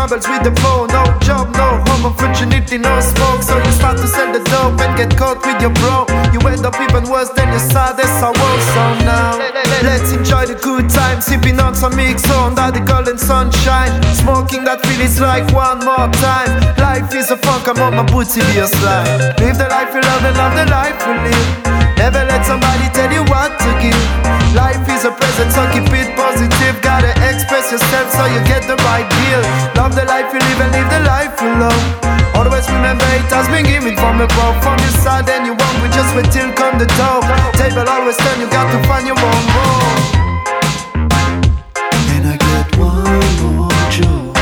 troubles with the phone. No job, no home, unfortunately no smoke. So you start to sell the dope and get caught with your bro. You end up even worse than your saddest sorrow. So now let's enjoy the good time, sipping on some mix under the golden sunshine, smoking that feels like one more time. Life is a fun, come on my booty be a slide. Live the life you love and love the life you live. Never let somebody tell you what to give. Life is a present, so keep it positive. Gotta express yourself so you get the right deal. Love the life you live and live the life you love. Always remember it has been given from above. From your side and you won't, we just wait till come the door. Table always turn, you got to find your own more. And I get one more joke.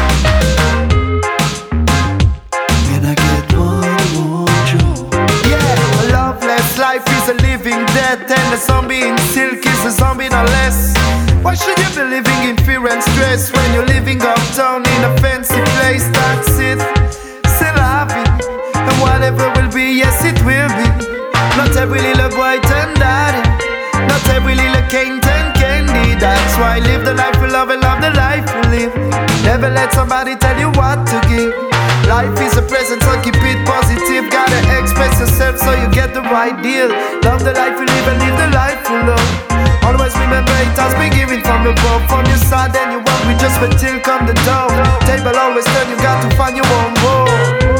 And I get one more joke. Yeah, a loveless life is a living death, and a zombie in silk is a zombie no less. Why should you be living in fear and stress when you're living uptown in a fancy place? That's it. Still happy, and whatever will be, yes it will be. Not every little boy turn daddy, not every little king turn candy. That's why live the life you love and love the life you live. Never let somebody tell you what to give. Life is a present, so keep it positive. Gotta express yourself so you get the right deal. Love the life you live and live the life you love. Always remember it has been given from above. From your side and you won't, we just wait till come the door. Table always turn, you got to find your own more.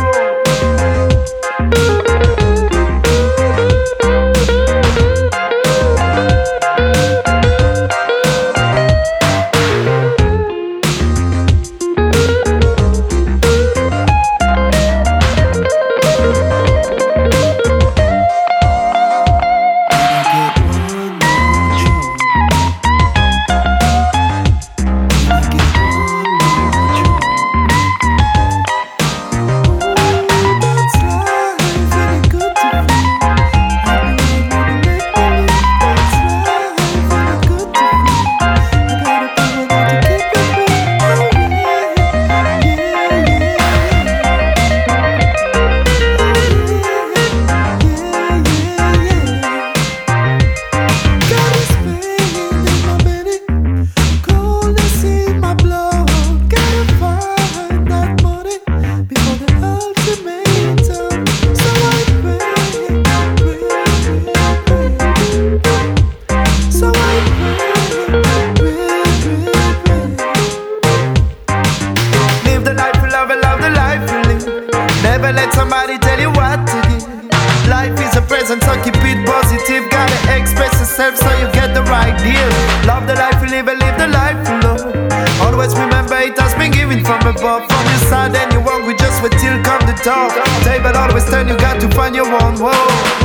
Never let somebody tell you what to do. Life is a present, so keep it positive. Gotta express yourself so you get the right deal. Love the life you live and live the life you love. Always remember it has been given from above. From your side and you won't, we just wait till come the top. Table always turn, you got to find your own wall.